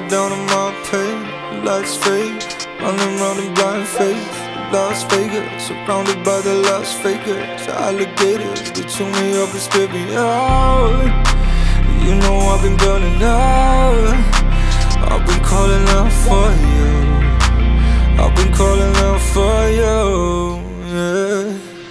down on my pain. Lights fade, running round in blind faith. Las Vegas, surrounded by the Las Fakers. Alligators, they chew me up and spit me out. You know I've been burning out. I've been calling out for you. I've been calling out for you, yeah.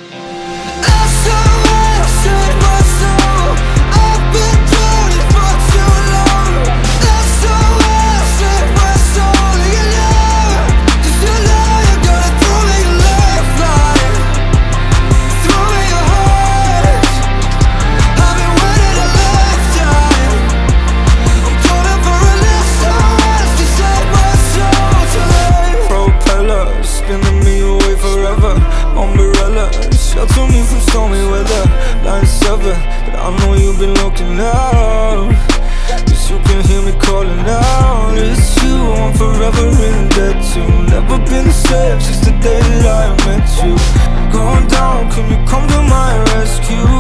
SOS, save my soul. I've been drowning for too long. SOS, save my soul. You know, just you know you gotta throw me a lifeline. Throw me your heart. I've been waiting a lifetime. I'm calling for an SOS to save my soul tonight. Propeller, spinning me away forever. Umbrella, shelter me from stormy weather. Line 7, but I know you've been looking out. Cause you can hear me calling out. It's you, I'm forever in debt to. Never been the same since the day that I met you. Going down, can you come to my rescue?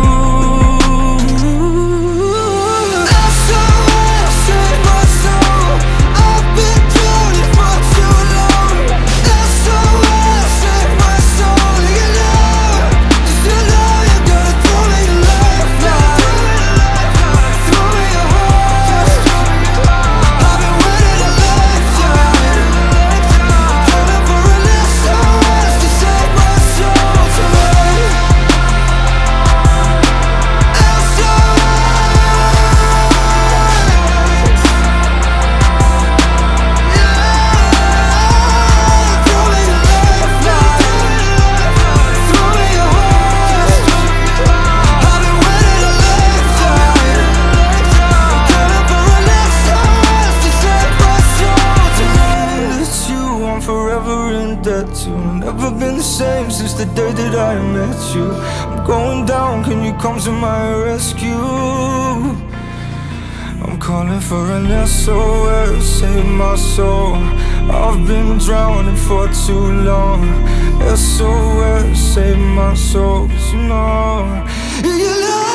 SOS, save my soul. I've been drowning for too long. SOS, save my soul. You know, just you know you gotta throw me a lifeline. Throw me your heart. I've been waiting a lifetime. Calling for an SOS to save my soul tonight. Never been the same since the day that I met you. I'm going down, can you come to my rescue? I'm calling for an SOS, save my soul. I've been drowning for too long. SOS, save my soul, 'cause you know